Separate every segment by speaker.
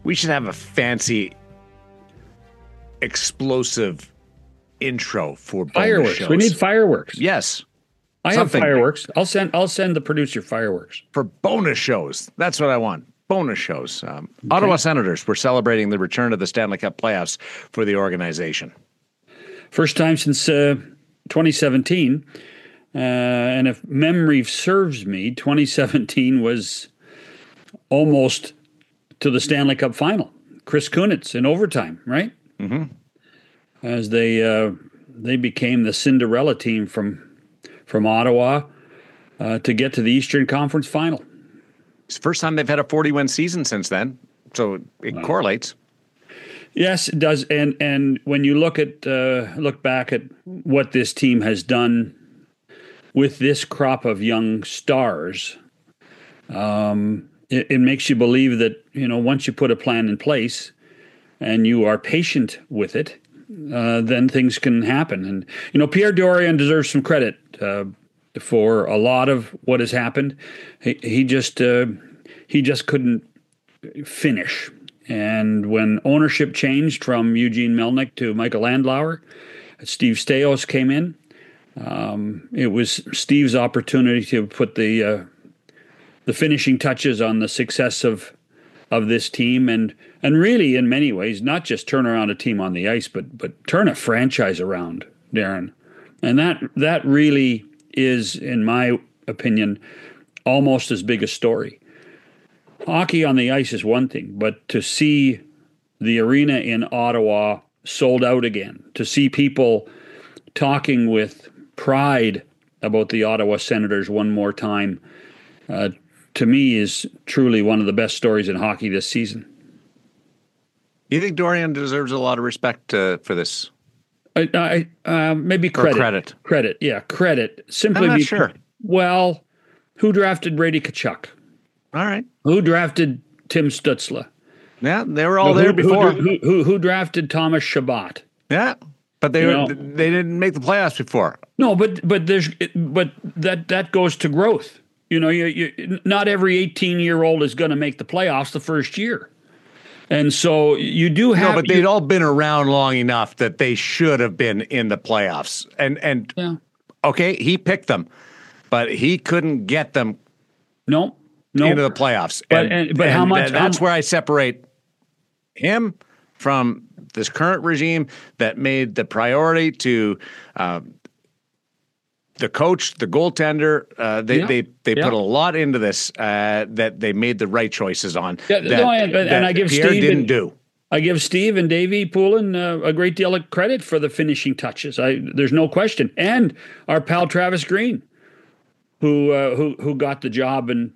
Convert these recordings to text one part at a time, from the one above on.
Speaker 1: We should have a fancy, explosive intro for bonus
Speaker 2: Fireworks.
Speaker 1: shows.
Speaker 2: We need fireworks.
Speaker 1: Yes.
Speaker 2: I
Speaker 1: Something.
Speaker 2: have fireworks. I'll send the producer fireworks.
Speaker 1: For bonus shows. That's what I want. Bonus shows. Ottawa Senators, we're celebrating the return of the Stanley Cup playoffs for the organization.
Speaker 2: First time since 2017. And if memory serves me, 2017 was almost to the Stanley Cup final. Chris Kunitz in overtime, right?
Speaker 1: Mm-hmm.
Speaker 2: As they became the Cinderella team from Ottawa to get to the Eastern Conference final.
Speaker 1: It's the first time they've had a 40-win season since then, so it correlates.
Speaker 2: Yes, it does. And when you look back at what this team has done with this crop of young stars, it makes you believe that, once you put a plan in place and you are patient with it, then things can happen. And, Pierre Dorion deserves some credit for a lot of what has happened. He just couldn't finish. And when ownership changed from Eugene Melnyk to Michael Landauer, Steve Staios came in. It was Steve's opportunity to put the finishing touches on the success of this team, and really, in many ways, not just turn around a team on the ice, but turn a franchise around, Darren. And that really is, in my opinion, almost as big a story. Hockey on the ice is one thing, but to see the arena in Ottawa sold out again, to see people talking with pride about the Ottawa Senators one more time, to me is truly one of the best stories in hockey this season.
Speaker 1: You think Dorion deserves a lot of respect for this?
Speaker 2: Maybe credit. Credit, yeah, credit. Simply,
Speaker 1: I'm not sure.
Speaker 2: Well, who drafted Brady Tkachuk?
Speaker 1: All right.
Speaker 2: Who drafted Tim Stützle?
Speaker 1: Yeah, they were all there before.
Speaker 2: Who drafted Thomas Chabot?
Speaker 1: Yeah, but they didn't make the playoffs before.
Speaker 2: No, but that goes to growth. You not every 18-year-old is going to make the playoffs the first year. And so you do have...
Speaker 1: No, but they'd all been around long enough that they should have been in the playoffs. And yeah. Okay, he picked them, but he couldn't get them
Speaker 2: into
Speaker 1: the playoffs.
Speaker 2: But how much...
Speaker 1: That's where I separate him from this current regime that made the priority to... the coach, the goaltender, they put a lot into this that they made the right choices on. Yeah,
Speaker 2: and I give
Speaker 1: Pierre
Speaker 2: Steve
Speaker 1: didn't do.
Speaker 2: I give Steve and Davey Poulin a great deal of credit for the finishing touches. There's no question, and our pal Travis Green, who got the job and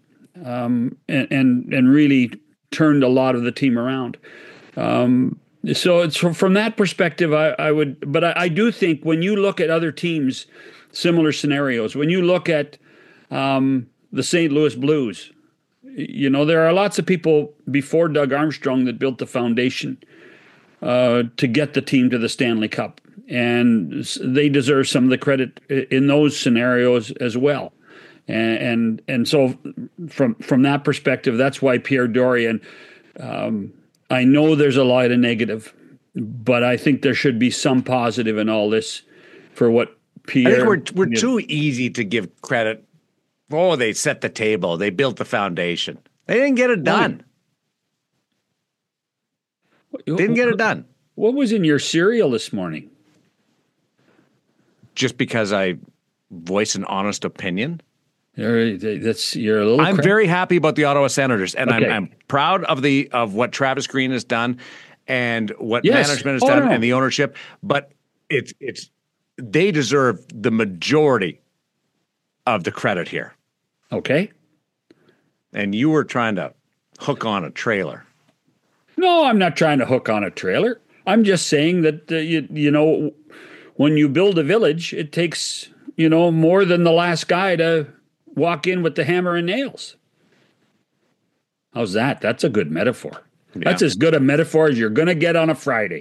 Speaker 2: really turned a lot of the team around. So it's from that perspective, I do think when you look at other teams. Similar scenarios. When you look at the St. Louis Blues, there are lots of people before Doug Armstrong that built the foundation to get the team to the Stanley Cup. And they deserve some of the credit in those scenarios as well. And so from that perspective, that's why Pierre Dorion, I know there's a lot of negative, but I think there should be some positive in all this for what Pierre,
Speaker 1: I think we're too easy to give credit. Oh, they set the table. They built the foundation. They didn't get it done. Didn't get it done.
Speaker 2: What was in your cereal this morning?
Speaker 1: Just because I voice an honest opinion.
Speaker 2: You're a little.
Speaker 1: I'm very happy about the Ottawa Senators, and I'm proud of what Travis Green has done, and what management has done, and the ownership. But it's. They deserve the majority of the credit here.
Speaker 2: Okay.
Speaker 1: And you were trying to hook on a trailer.
Speaker 2: No, I'm not trying to hook on a trailer. I'm just saying that, when you build a village, it takes, more than the last guy to walk in with the hammer and nails. How's that? That's a good metaphor. Yeah. That's as good a metaphor as you're going to get on a Friday.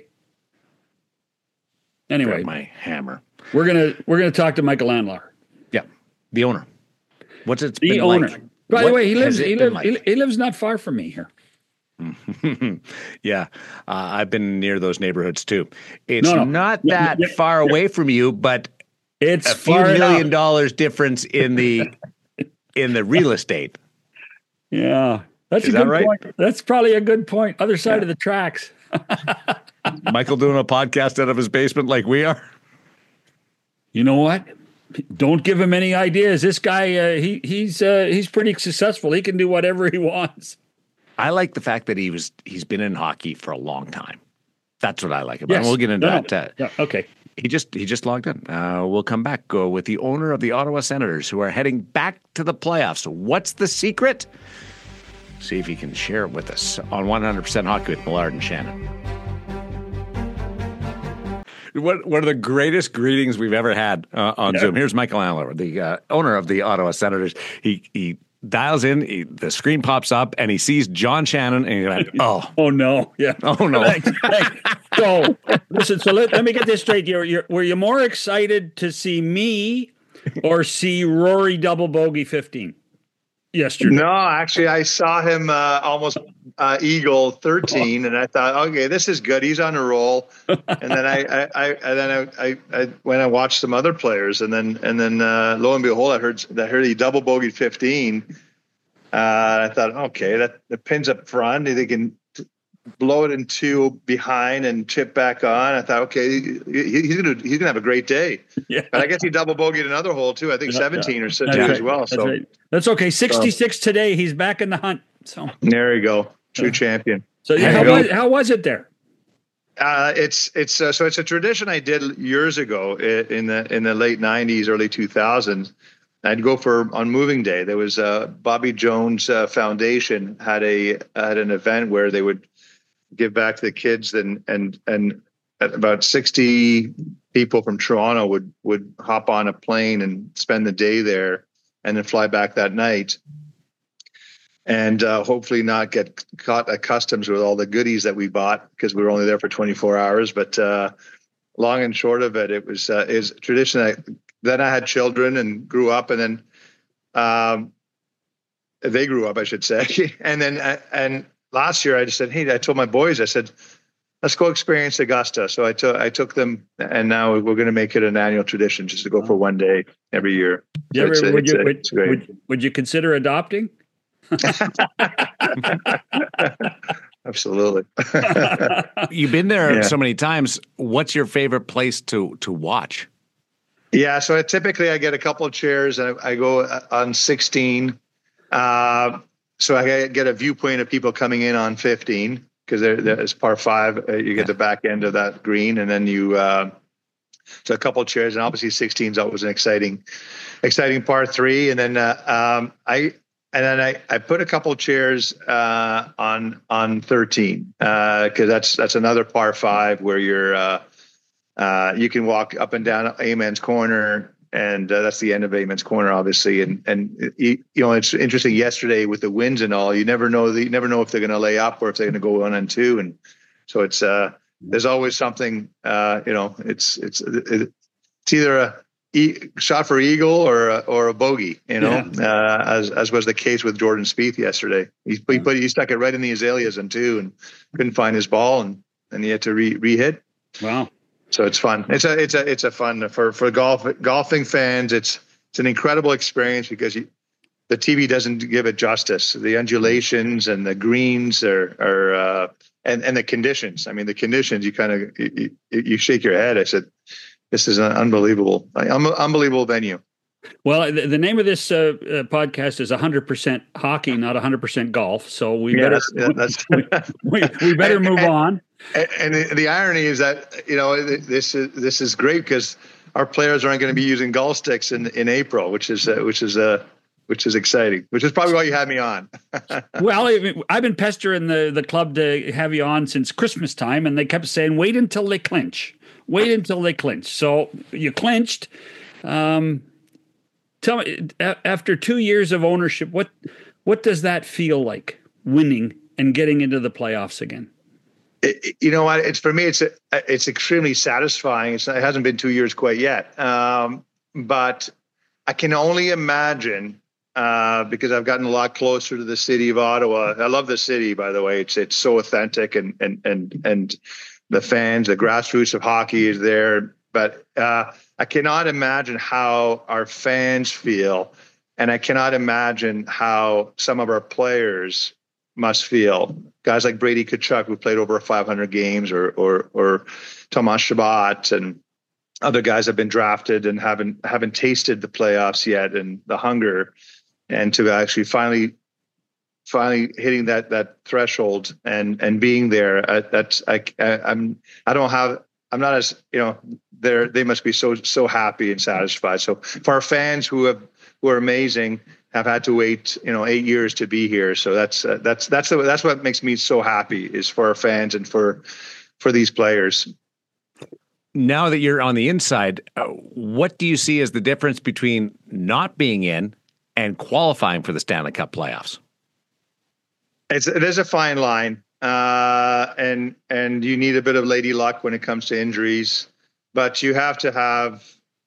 Speaker 2: Anyway.
Speaker 1: Grab my hammer.
Speaker 2: We're gonna talk to Michael Landauer.
Speaker 1: Yeah, the owner. What's it?
Speaker 2: The owner. Like? By the way, he lives not far from me here.
Speaker 1: Yeah, I've been near those neighborhoods too. It's not that far away from you, but
Speaker 2: it's
Speaker 1: a few $1 million difference in the real estate.
Speaker 2: Yeah, that's a good point. That's probably a good point. Other side of the tracks.
Speaker 1: Michael doing a podcast out of his basement like we are.
Speaker 2: You know what? Don't give him any ideas. This guy, he's pretty successful. He can do whatever he wants.
Speaker 1: I like the fact that he's been in hockey for a long time. That's what I like about him. We'll get into that.
Speaker 2: Yeah, okay.
Speaker 1: He just logged in. We'll come back with the owner of the Ottawa Senators, who are heading back to the playoffs. What's the secret? See if he can share it with us on 100% Hockey with Millard and Shannon. One of the greatest greetings we've ever had on Zoom. Here's Michael Andlauer, the owner of the Ottawa Senators. He dials in, the screen pops up, and he sees John Shannon, and he's like,
Speaker 2: oh no, yeah,
Speaker 1: oh no.
Speaker 2: So listen, let me get this straight. Were you more excited to see me or see Rory double bogey 15 yesterday?
Speaker 3: No, actually, I saw him almost eagle 13, and I thought, okay, this is good. He's on a roll. And then I when I watched some other players, and then lo and behold, I heard he double bogeyed 15. I thought, okay, that the pin's up front. They can blow it in two behind and chip back on. I thought, okay, he's gonna have a great day. Yeah. But I guess he double bogeyed another hole too. I think 17 or so as well.
Speaker 2: That's right. That's okay. 66 today. He's back in the hunt. So
Speaker 3: there you go. True champion.
Speaker 2: So how was it there?
Speaker 3: It's a tradition I did years ago in the late 90s, early 2000s. I'd go on moving day. There was Bobby Jones Foundation had an event where they would give back to the kids, and about 60 people from Toronto would hop on a plane and spend the day there and then fly back that night. And hopefully not get caught at customs with all the goodies that we bought, because we were only there for 24 hours. But long and short of it, it was is tradition. Then I had children and grew up, and then they grew up, I should say. And last year I just said, hey, I told my boys, I said, let's go experience Augusta. So I took them, and now we're going to make it an annual tradition just to go for one day every year.
Speaker 2: Would you consider adopting?
Speaker 3: Absolutely.
Speaker 1: You've been there so many times. What's your favorite place to watch?
Speaker 3: Yeah, so typically I get a couple of chairs, and I go on 16. So I get a viewpoint of people coming in on 15, because there's par 5. You get the back end of that green, and then so a couple of chairs, and obviously 16 is always an exciting par 3, and then I put a couple of chairs on 13 because that's another par 5 where you can walk up and down Amen's Corner, and that's the end of Amen's Corner, obviously. And it's interesting. Yesterday with the winds and all, you never know if they're going to lay up or if they're going to go 1 and 2, and so it's there's always something. It's either a shot for eagle or a bogey, as was the case with Jordan Spieth yesterday. He stuck it right in the azaleas and 2, and couldn't find his ball, and he had to re-hit.
Speaker 2: Wow.
Speaker 3: So it's fun. It's a fun for golfing fans. It's an incredible experience because the TV doesn't give it justice. The undulations and the greens are and the conditions. I mean, the conditions, you kind of you shake your head. I said, this is an unbelievable venue.
Speaker 2: Well, the name of this podcast is 100% hockey, not 100% golf. So we better move on.
Speaker 3: And the irony is that this is great because our players aren't going to be using golf sticks in April, which is exciting. Which is probably why you had me on.
Speaker 2: Well, I've been pestering the club to have you on since Christmas time, and they kept saying, "Wait until they clinch. Wait until they clinch." So you clinched. Tell me, after 2 years of ownership, what does that feel like, winning and getting into the playoffs again?
Speaker 3: You know what? For me, it's extremely satisfying. It hasn't been 2 years quite yet, but I can only imagine because I've gotten a lot closer to the city of Ottawa. I love the city, by the way. It's so authentic, and the fans, the grassroots of hockey is there. But I cannot imagine how our fans feel, and I cannot imagine how some of our players must feel. Guys like Brady Tkachuk, who played over 500 games, or Tomas Chabot, and other guys have been drafted and haven't tasted the playoffs yet, and the hunger, and to actually finally hitting that threshold and being there. I'm not as, they must be so happy and satisfied. So for our fans who are amazing, have had to wait 8 years to be here. So that's what makes me so happy, is for our fans and for these players.
Speaker 1: Now that you're on the inside, what do you see as the difference between not being in and qualifying for the Stanley Cup playoffs?
Speaker 3: It is a fine line, and you need a bit of lady luck when it comes to injuries, but you have to have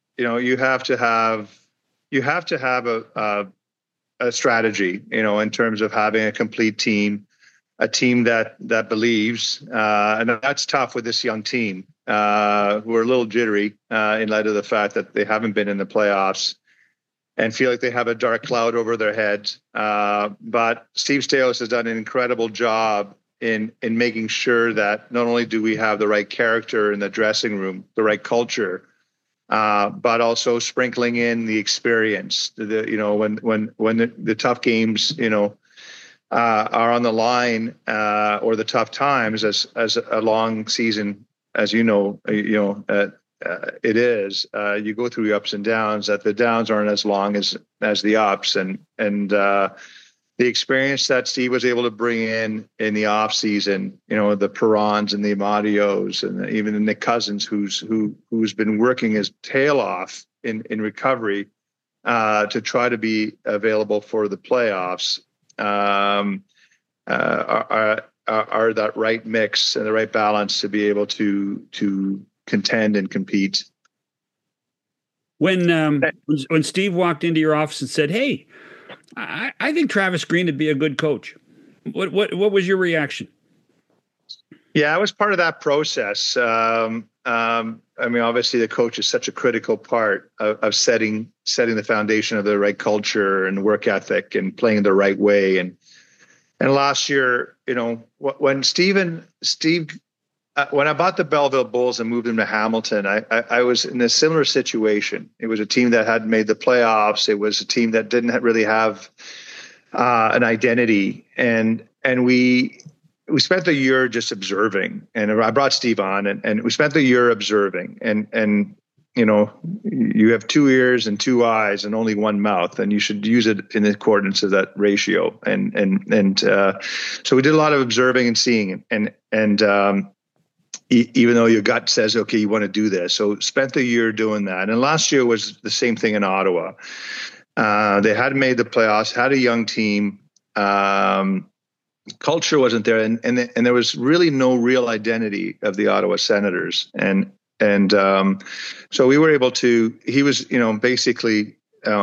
Speaker 3: a strategy, in terms of having a complete team, a team that believes, and that's tough with this young team, who are a little jittery in light of the fact that they haven't been in the playoffs and feel like they have a dark cloud over their heads. But Steve Staios has done an incredible job in making sure that not only do we have the right character in the dressing room, the right culture, but also sprinkling in the experience. When the tough games, are on the line, or the tough times, as a long season, as it is. You go through the ups and downs. That the downs aren't as long as the ups, and the experience that Steve was able to bring in the off season, the Perrons and the Amadios, and even the Nick Cousins, who's been working his tail off in recovery to try to be available for the playoffs, are that right mix and the right balance to be able to contend and compete.
Speaker 2: When Steve walked into your office and said, "Hey, I think Travis Green would be a good coach," what was your reaction?
Speaker 3: Yeah, I was part of that process. Obviously, the coach is such a critical part of setting the foundation of the right culture and work ethic and playing the right way. And last year, when when I bought the Belleville Bulls and moved them to Hamilton, I was in a similar situation. It was a team that hadn't made the playoffs. It was a team that didn't really have an identity, and we spent the year just observing. And I brought Steve on, and we spent the year observing. And you have 2 ears and 2 eyes and only 1 mouth, and you should use it in accordance to that ratio. And so we did a lot of observing and seeing, and even though your gut says, okay, you want to do this. So spent the year doing that. And last year was the same thing in Ottawa. They hadn't made the playoffs, had a young team. Culture wasn't there. And there was really no real identity of the Ottawa Senators. And so we were able to, he was, basically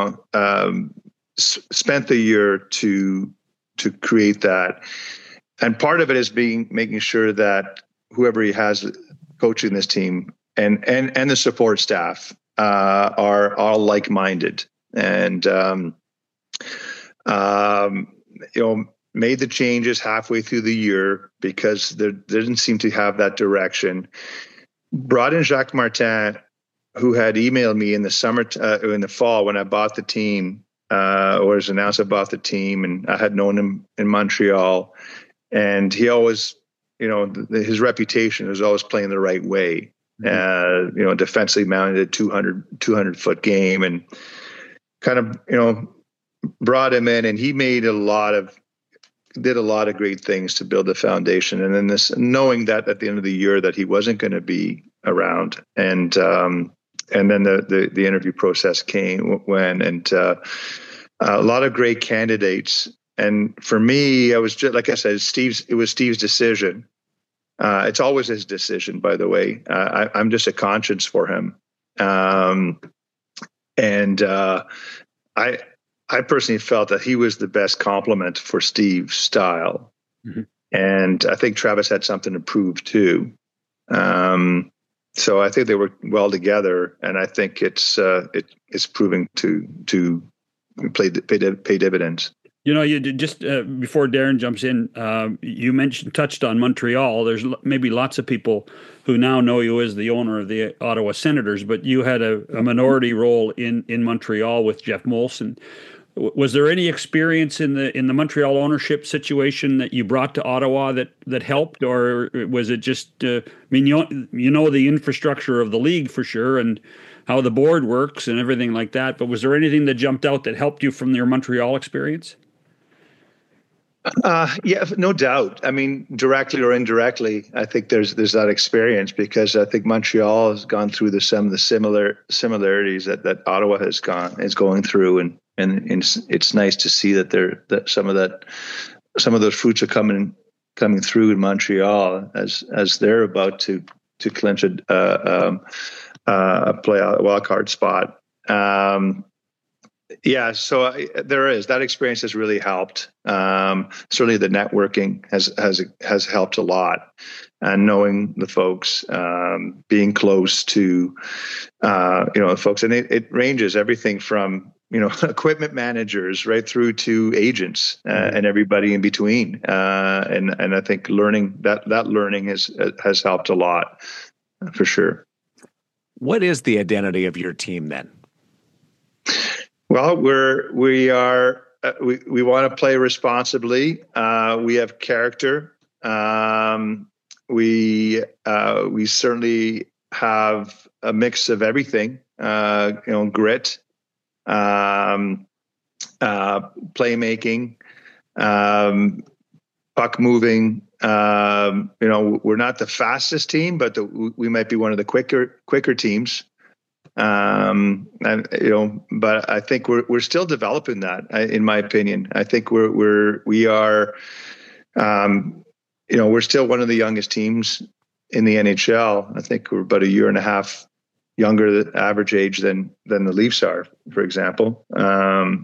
Speaker 3: spent the year to create that. And part of it is making sure that whoever he has coaching this team and the support staff are all like-minded, and made the changes halfway through the year because there didn't seem to have that direction. Brought in Jacques Martin, who had emailed me in the summer, in the fall when I bought the team, or was announced I bought the team, and I had known him in Montreal, and he always, his reputation was always playing the right way. Defensively mounted a 200-foot game, and kind of, brought him in, and he did a lot of great things to build the foundation. And then this, knowing that at the end of the year that he wasn't going to be around, and then the interview process went, a lot of great candidates. And for me, I was just, like I said, it was Steve's decision. It's always his decision, by the way. I'm just a conscience for him. I personally felt that he was the best complement for Steve's style. Mm-hmm. And I think Travis had something to prove too. So I think they work well together, and I think it's proving to pay dividends.
Speaker 2: You just before Darren jumps in, you touched on Montreal. There's maybe lots of people who now know you as the owner of the Ottawa Senators, but you had a minority role in Montreal with Jeff Molson. Was there any experience in the Montreal ownership situation that you brought to Ottawa that helped, or was it just? You know the infrastructure of the league for sure, and how the board works and everything like that. But was there anything that jumped out that helped you from your Montreal experience?
Speaker 3: Yeah, no doubt. I mean, directly or indirectly, I think there's that experience, because I think Montreal has gone through some of the similarities that Ottawa is going through, and it's nice to see that some of those fruits are coming through in Montreal as they're about to clinch a wild card spot. Yeah, so there is that experience has really helped. Certainly, the networking has helped a lot, and knowing the folks, being close to the folks, and it ranges everything from equipment managers right through to agents and everybody in between. And I think learning has helped a lot for sure.
Speaker 1: What is the identity of your team then?
Speaker 3: Well, we want to play responsibly. We have character. We certainly have a mix of everything. Grit, playmaking, puck moving. We're not the fastest team, but we might be one of the quicker teams. But I think we're still developing that. In my opinion, I think we are. We're still one of the youngest teams in the NHL. I think we're about a year and a half younger the average age than the Leafs are, for example. So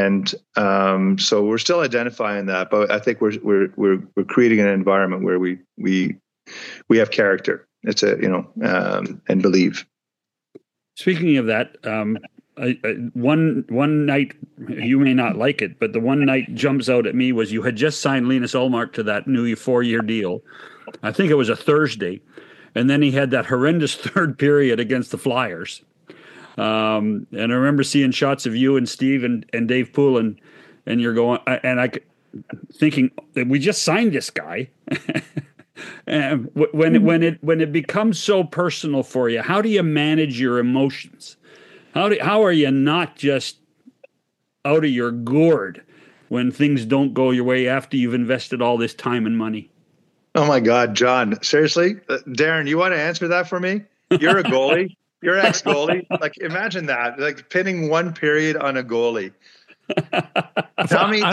Speaker 3: we're still identifying that, but I think we're creating an environment where we have character. It's and believe.
Speaker 2: Speaking of that, one night, you may not like it, but the one night jumps out at me was you had just signed Linus Ullmark to that new 4-year deal. I think it was a Thursday. And then he had that horrendous third period against the Flyers. And I remember seeing shots of you and Steve and Dave Poulin, and you're going, and I thinking that we just signed this guy. And when it becomes so personal for you, how do you manage your emotions? How are you not just out of your gourd when things don't go your way after you've invested all this time and money?
Speaker 3: Oh my God, John! Seriously, Darren, you want to answer that for me? You're a goalie. You're ex-goalie. Like, imagine that! Like pinning one period on a goalie. Tell me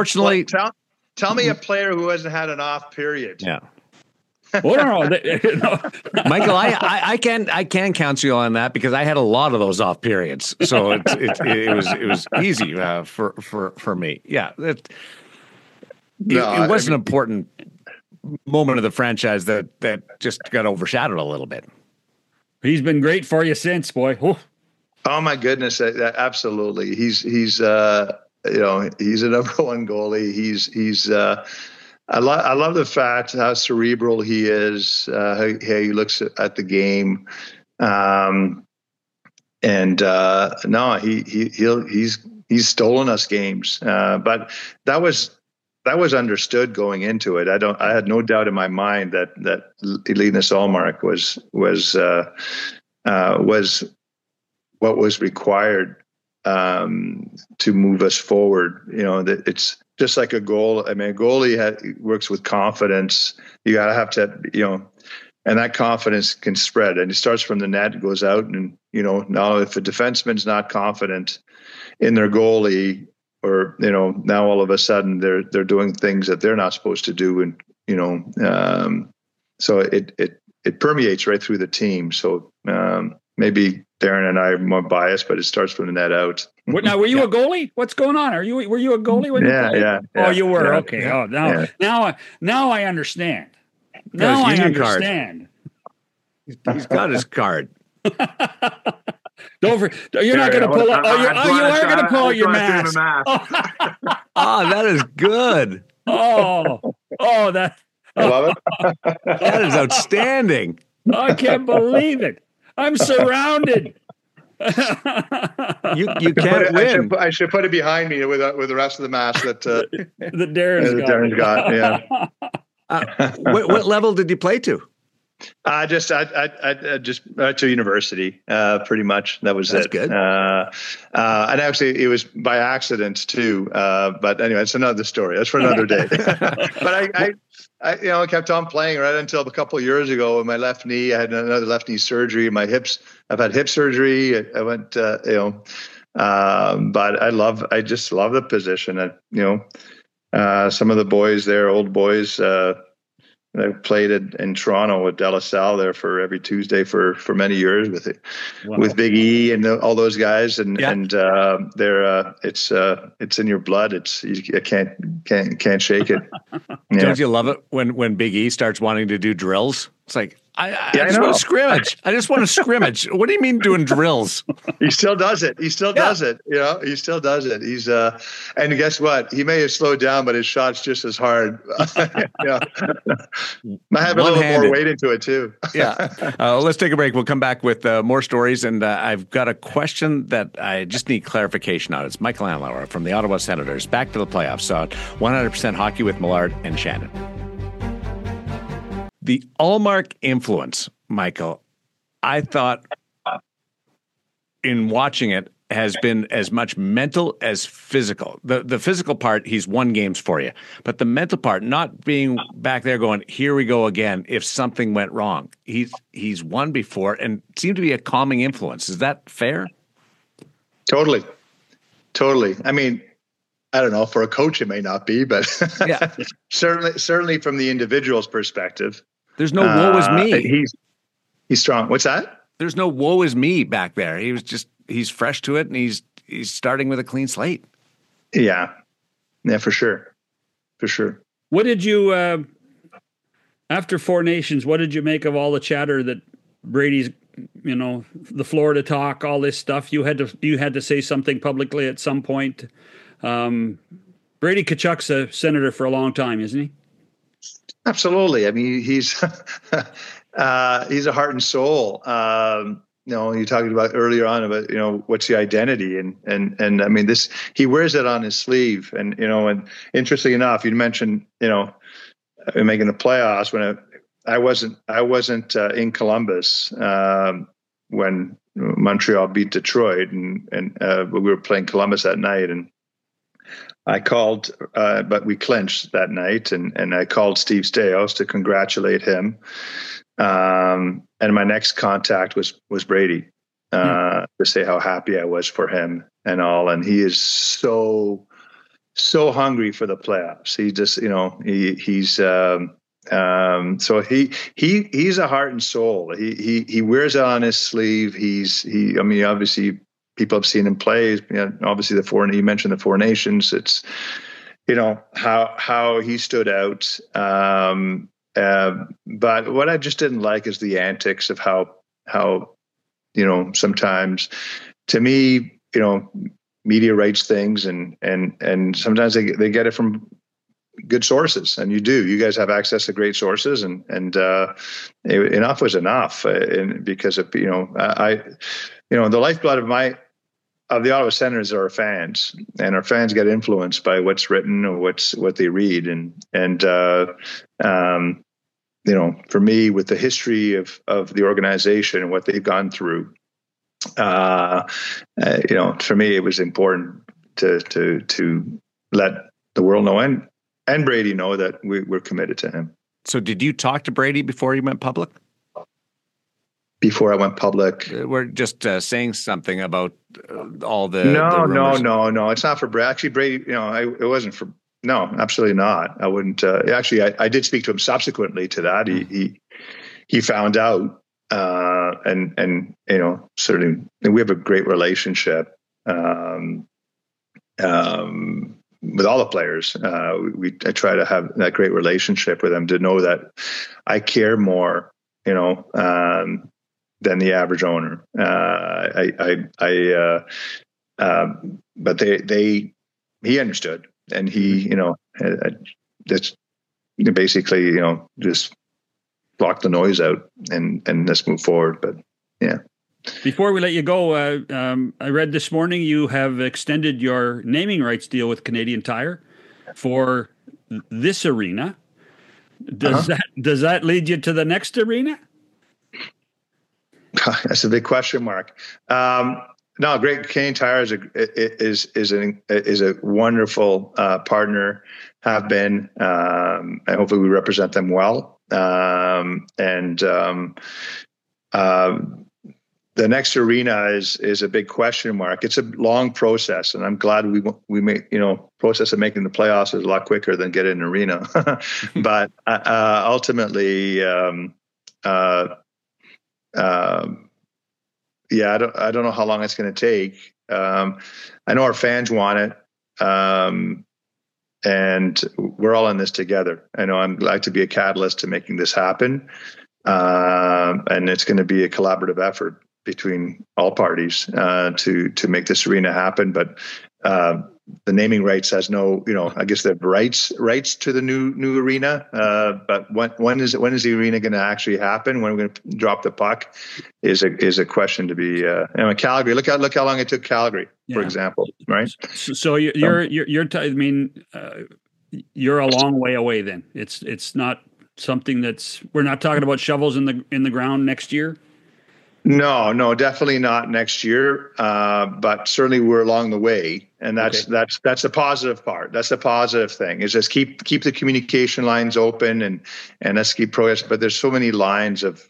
Speaker 3: a player who hasn't had an off period.
Speaker 1: Yeah. Well, no. Michael, I can counsel you on that because I had a lot of those off periods, so it was easy for me. Yeah, it was an important moment of the franchise that just got overshadowed a little bit.
Speaker 2: He's been great for you since, boy. Ooh.
Speaker 3: Oh my goodness, absolutely. He's a number one goalie. He's I love the fact how cerebral he is, how he looks at the game, he's stolen us games, but that was understood going into it. I had no doubt in my mind that Linus Ullmark was what was required to move us forward. That it's just like a goal. I mean, a goalie works with confidence. You gotta have to, and that confidence can spread. And it starts from the net, goes out, and now if a defenseman's not confident in their goalie, or now all of a sudden they're doing things that they're not supposed to do, and so it permeates right through the team. So maybe Darren and I are more biased, but it starts from the net out.
Speaker 2: Now, were you a goalie? What's going on? Were you a goalie when you played?
Speaker 3: Yeah.
Speaker 2: Oh, you were.
Speaker 3: Yeah,
Speaker 2: okay.
Speaker 3: yeah.
Speaker 2: Oh, now I understand. Now I understand.
Speaker 1: He's got his card.
Speaker 2: You're not going to pull out. You are going to pull out your mask.
Speaker 1: Oh, that is good.
Speaker 2: That.
Speaker 3: I love it.
Speaker 1: That is outstanding.
Speaker 2: I can't believe it. I'm surrounded.
Speaker 1: You can't win.
Speaker 3: I should put it behind me with the rest of the mask that
Speaker 2: Darren's
Speaker 3: got. Yeah.
Speaker 1: What level did you play to?
Speaker 3: I just to university, pretty much. That's it.
Speaker 1: Good.
Speaker 3: And actually, it was by accident too. But anyway, it's another story. That's for another day. But I kept on playing right until a couple of years ago with my left knee. I had another left knee surgery. My hips. I've had hip surgery. I went. But I just love the position. And some of the boys there, old boys. I played in Toronto with De La Salle there for every Tuesday for many years with Big E and all those guys, and they're it's in your blood. You can't shake it. Yeah.
Speaker 1: Don't you love it when Big E starts wanting to do drills? It's like I just want to scrimmage. I just want to scrimmage. What do you mean doing drills?
Speaker 3: He still does it. He still does it. He still does it. He's and guess what? He may have slowed down, but his shot's just as hard. I have a little more weight into it too.
Speaker 1: Let's take a break. We'll come back with more stories, and I've got a question that I just need clarification on. It's Michael Andlauer from the Ottawa Senators. Back to the playoffs on 100% Hockey with Millard and Shannon. The Ullmark influence, Michael, I thought in watching it has been as much mental as physical. The physical part, he's won games for you. But the mental part, not being back there going, here we go again, if something went wrong. He's won before and seemed to be a calming influence. Is that fair?
Speaker 3: Totally. I mean, I don't know, for a coach it may not be, but certainly from the individual's perspective.
Speaker 1: There's no woe is me.
Speaker 3: He's strong. What's that?
Speaker 1: There's no woe is me back there. He's fresh to it, and he's starting with a clean slate.
Speaker 3: Yeah, for sure.
Speaker 2: What did you after Four Nations? What did you make of all the chatter that Brady's, the Florida talk, all this stuff? You had to say something publicly at some point. Brady Tkachuk's a senator for a long time, isn't he?
Speaker 3: Absolutely. I mean, he's a heart and soul. You're talking about earlier on about what's the identity, and I mean he wears it on his sleeve, and and interestingly enough, you mentioned making the playoffs when I wasn't in Columbus when Montreal beat Detroit, and we were playing Columbus that night, and I called, but we clinched that night, and I called Steve Staios to congratulate him. And my next contact was Brady to say how happy I was for him and all. And he is so hungry for the playoffs. He just, so he's a heart and soul. He wears it on his sleeve. Obviously, people have seen him play. Obviously you mentioned the Four Nations. It's, how he stood out. But what I just didn't like is the antics of how sometimes, to me, media writes things and sometimes they get it from good sources, and you guys have access to great sources, and enough was enough, because of the lifeblood of the Ottawa Senators are our fans, and our fans get influenced by what's written or what they read, and for me, with the history of the organization and what they've gone through, for me it was important to let the world know and Brady know that we're committed to him.
Speaker 1: So did you talk to Brady before he went public?
Speaker 3: Before I went public,
Speaker 1: we're just saying something about all the
Speaker 3: No. It's not for Brady. Actually, Brady, it wasn't for. No, absolutely not. I wouldn't. Actually, I did speak to him subsequently to that. He found out, and certainly we have a great relationship. with all the players. I try to have that great relationship with them, to know that I care more, than the average owner. But he understood, and he, that's basically, just block the noise out and let's move forward. But yeah.
Speaker 2: Before we let you go, I read this morning you have extended your naming rights deal with Canadian Tire for this arena. Does that lead you to the next arena?
Speaker 3: That's a big question mark. No, great. Canadian Tire is a wonderful partner. Have been, and hopefully we represent them well. The next arena is a big question mark. It's a long process, and I'm glad we made, process of making the playoffs is a lot quicker than getting an arena. But ultimately, yeah, I don't know how long it's going to take. I know our fans want it, and we're all in this together. I know I'm glad to be a catalyst to making this happen, and it's going to be a collaborative effort between all parties to make this arena happen. But the naming rights has no, I guess they have rights to the new arena. But when is the arena going to actually happen? When we're going to drop the puck is a question to be. Calgary. Look how long it took Calgary, for example, right?
Speaker 2: So you're you're a long way away. Then it's not something we're not talking about shovels in the ground next year.
Speaker 3: No, definitely not next year. But certainly we're along the way, and that's the positive part. That's the positive thing, is just keep the communication lines open and let's keep progress. But there's so many lines of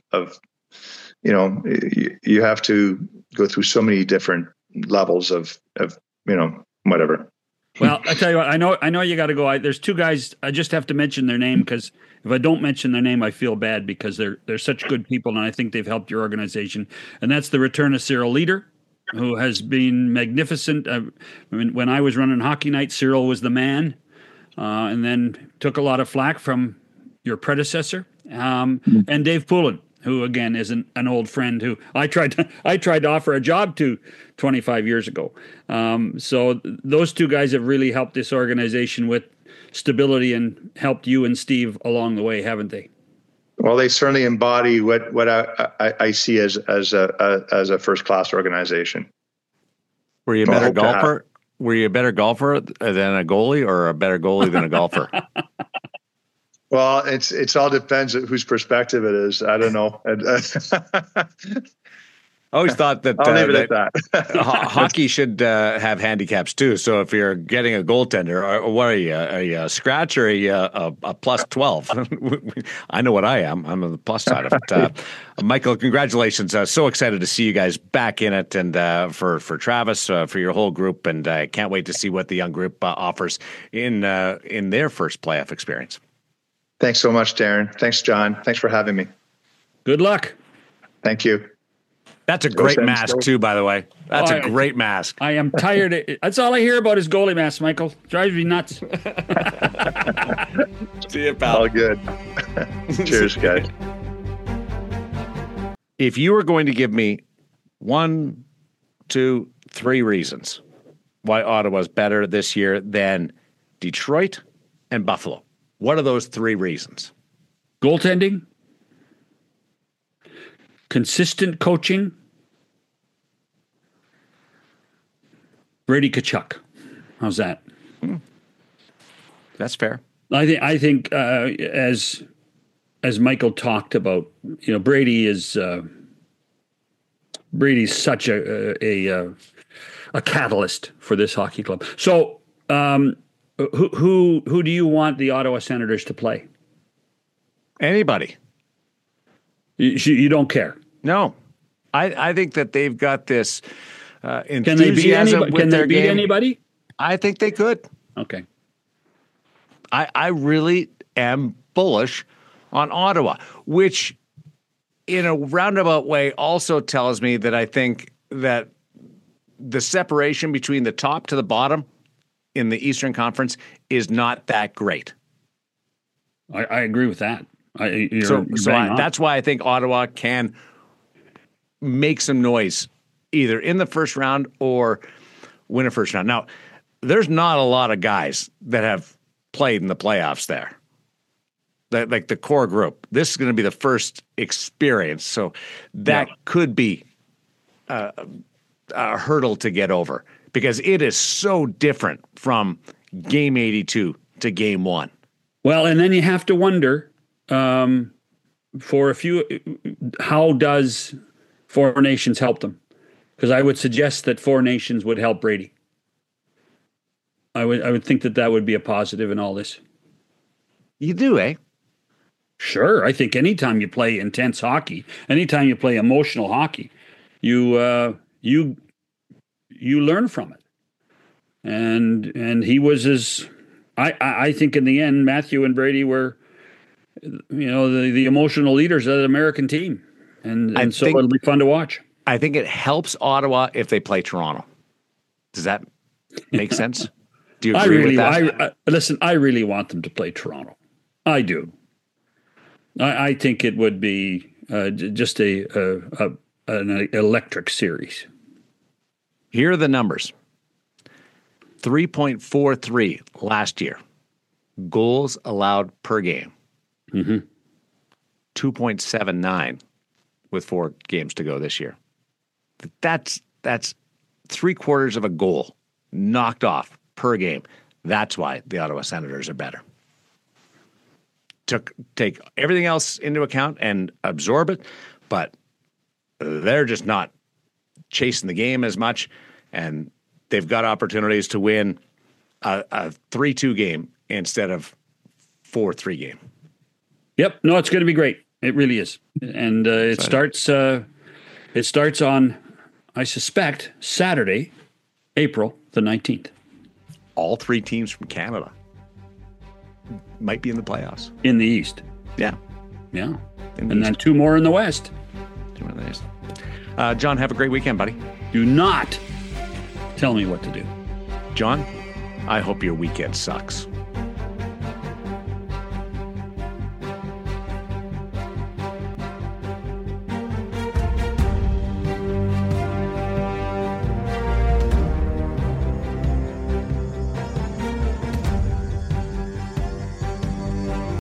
Speaker 3: you have to go through so many different levels of whatever.
Speaker 2: Well, I tell you what, I know you got to go. There's two guys. I just have to mention their name, because if I don't mention their name, I feel bad, because they're such good people, and I think they've helped your organization. And that's the return of Cyril Leader, who has been magnificent. When I was running Hockey Night, Cyril was the man, and then took a lot of flack from your predecessor, and Dave Poulin, who again is an old friend who I tried to offer a job to 25 years ago. So those two guys have really helped this organization with stability and helped you and Steve along the way, haven't they?
Speaker 3: Well, they certainly embody what I see as a first class organization.
Speaker 1: Were you a better golfer? Were you a better golfer than a goalie, or a better goalie than a golfer?
Speaker 3: Well, it's all depends on whose perspective it is. I don't know.
Speaker 1: I always thought that,
Speaker 3: I'll leave it at that.
Speaker 1: Hockey should have handicaps too. So if you're getting a goaltender, what are you, a scratch or a plus 12? I know what I am. I'm on the plus side of it. Michael, congratulations. So excited to see you guys back in it, and for Travis, for your whole group, and I can't wait to see what the young group offers in their first playoff experience.
Speaker 3: Thanks so much, Darren. Thanks, John. Thanks for having me.
Speaker 2: Good luck.
Speaker 3: Thank you.
Speaker 1: That's a great mask, too, by the way. That's a great mask.
Speaker 2: I am tired. That's all I hear about is goalie masks, Michael. Drives me nuts.
Speaker 1: See you, pal.
Speaker 3: All good. Cheers, guys.
Speaker 1: If you were going to give me 1, 2, 3 reasons why Ottawa's better this year than Detroit and Buffalo, what are those 3 reasons?
Speaker 2: Goaltending, consistent coaching, Brady Tkachuk. How's that?
Speaker 1: That's fair.
Speaker 2: I think as Michael talked about, Brady's such a catalyst for this hockey club. So, who do you want the Ottawa Senators to play?
Speaker 1: Anybody.
Speaker 2: You don't care?
Speaker 1: No. I think that they've got this enthusiasm
Speaker 2: Can they beat
Speaker 1: game.
Speaker 2: Anybody?
Speaker 1: I think they could.
Speaker 2: Okay.
Speaker 1: I really am bullish on Ottawa, which in a roundabout way also tells me that I think that the separation between the top to the bottom in the Eastern Conference is not that great.
Speaker 2: I agree with that.
Speaker 1: That's why I think Ottawa can make some noise either in the first round or win a first round. Now, there's not a lot of guys that have played in the playoffs there. Like the core group. This is going to be the first experience. So that could be a hurdle to get over because it is so different from game 82 to game 1.
Speaker 2: Well, and then you have to wonder for a few, how does Four Nations help them? Because I would suggest that Four Nations would help Brady. I would think that would be a positive in all this.
Speaker 1: You do, eh?
Speaker 2: Sure. I think anytime you play intense hockey, anytime you play emotional hockey, you learn from it. And he was I think in the end, Matthew and Brady were, the emotional leaders of the American team. And so it'll be fun to watch.
Speaker 1: I think it helps Ottawa if they play Toronto. Does that make sense? Do you agree with that?
Speaker 2: Listen, I really want them to play Toronto. I do. I think it would be just an electric series.
Speaker 1: Here are the numbers. 3.43 last year. Goals allowed per game. 2.79 with 4 games to go this year. That's 3/4 of a goal knocked off per game. That's why the Ottawa Senators are better. Take everything else into account and absorb it, but they're just not chasing the game as much, and they've got opportunities to win a 3-2 game instead of 4-3 game.
Speaker 2: Yep. No, it's going to be great. It really is. And it starts on, I suspect, Saturday, April the 19th.
Speaker 1: All 3 teams from Canada might be in the playoffs.
Speaker 2: In the East.
Speaker 1: Yeah.
Speaker 2: Yeah. And then 2 more in the West.
Speaker 1: 2 more in the East. John, have a great weekend, buddy.
Speaker 2: Do not tell me what to do.
Speaker 1: John, I hope your weekend sucks.